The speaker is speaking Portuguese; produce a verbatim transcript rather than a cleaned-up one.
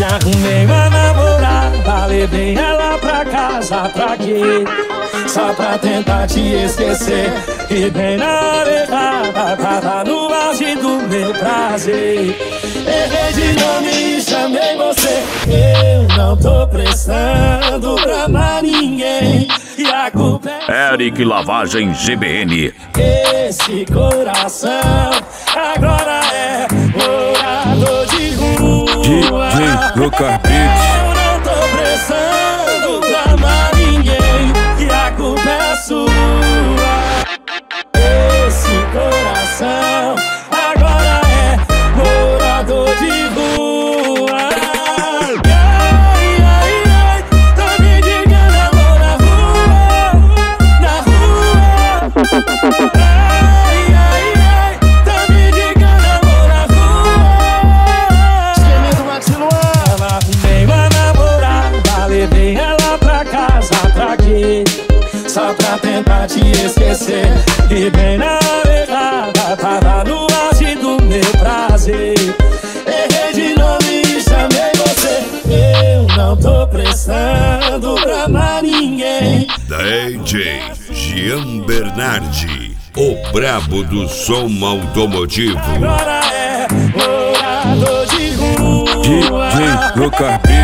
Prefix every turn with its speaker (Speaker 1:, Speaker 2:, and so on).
Speaker 1: arrumei uma namorada, levei ela pra casa, pra quê? Só pra tentar te esquecer. E bem na hora errada, tava no auge do meu prazer. Errei de nome e chamei você. Eu não tô prestando pra mais ninguém, e a culpa é
Speaker 2: Eric Lavagem G B N.
Speaker 1: esse coração agora é morador de rua.
Speaker 3: D J Lucas Beats.
Speaker 1: Eu não tô prestando pra mais ninguém, e a culpa é sua. Esse coração agora é morador de rua. Ai, ai, ai, tá me ligando amor na rua, na rua. Ai, ai, ai, tá me ligando amor na rua. Esquema do maxilar. Arrumei uma namorada, levei ela pra casa, pra quê? Só pra tentar te esquecer. E bem na hora errada, tava no auge do meu prazer. Errei de nome e chamei você. Eu não tô prestando pra mais ninguém.
Speaker 4: D J Jean Bernardi, o brabo do som automotivo.
Speaker 1: Agora é morador de rua.
Speaker 3: D J Lucas Beats.